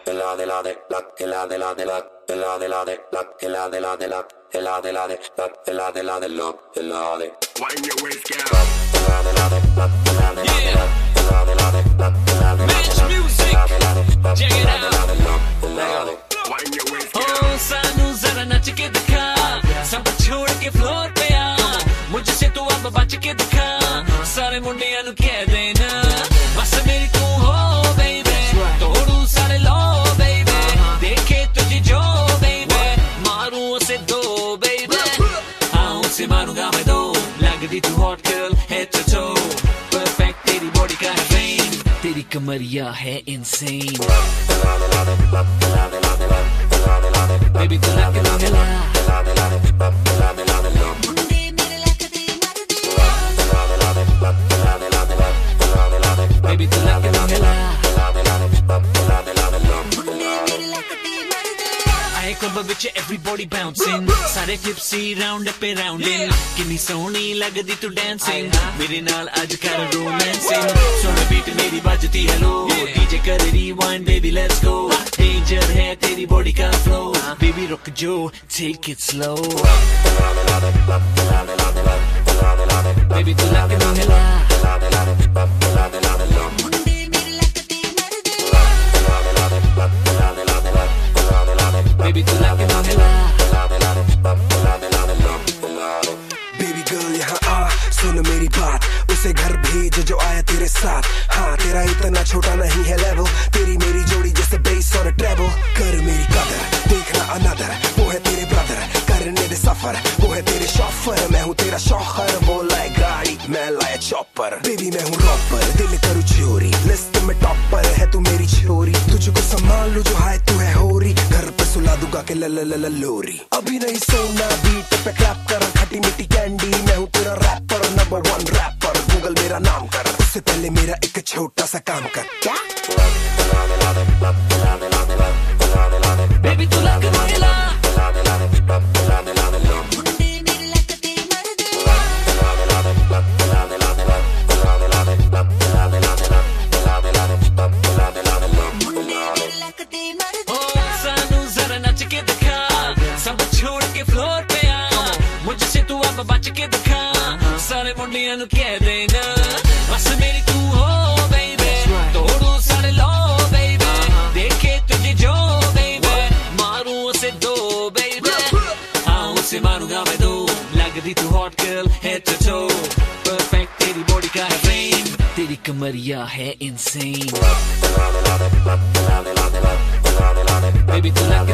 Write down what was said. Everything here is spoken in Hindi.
Wind your waist, girl. Match music, check it out. Wind your waist, girl. Oh, सानू जरा नच के दिखा, सब छोड़ के फ्लोर पे आ, मुझसे तू अब बच के दिखा, सारे मुंडियां नु कह देना, बस मेरी तू हो baby, तोड़ू सारे लो baby, देखे तुझे जो baby, मारूं उसे दो baby, हाँ उसे मारूंगा मैं दो, लगती तू hot girl head to toe, perfect तेरी body का है fame, तेरी कमरिया है insane. Baby तू लग लो हिला, baby तू लग लो हिला. आए क्लब विच everybody bouncing, सारे gypsy round up and rounding, किन्नी सोहनी लगदी तू dancing, मेरे नाल अज कर romancing, सोहना beat मेरी बजती है लो, DJ कर rewind baby let's go, danger है तेरी body का flow, baby रुक जो take it slow, baby तू लग लो हिला, baby तू लग लो हिला. Baby girl यहाँ आ सुन मेरी बात, उसे घर भेज जो आया तेरे साथ, हाँ तेरा इतना छोटा नहीं है लेवल, तेरी मेरी जोड़ी जैसे बेस और ट्रेबल, कर मेरी कदर देखना अनदर, वो है तेरे ब्रदर करने दे सफर, वो है तेरे शॉफर, मैं हूँ तेरा शौहर, वो लाए गाड़ी मैं लाया चॉपर, बेबी मैं हूँ रॉपर दिल करूँ चोरी, लिस्ट में टॉपर है तू मेरी छोरी, तुझको संभाल लूँ जो हाय तू है होरी, घर पे सुला दूंगा के लोरी, अभी नहीं सोना बीट पे क्लैप कर, खट्टी मिट्टी कैंडी मैं हूँ तेरा रैपर, नंबर 1 रैपर, गूगल मेरा नाम कर, उससे पहले मेरा एक छोटा सा काम कर. क्या Baby तू लग लो हिला, oh सानू जरा नच के दिखा, सब छोड़ के फ्लोर पे आ, मुझसे तू अब बच के दिखा, सारे मुंडियां नु कह देना, बस मेरी तू हो baby, तोड़ू सारे लो baby, देखे तुझे जो baby, मारूं उसे दो baby, हाँ उसे मारूंगा मैं दो, लगती तू hot girl head to toe, perfect तेरी body का है fame, तेरी कमरिया है insane. Baby तू लग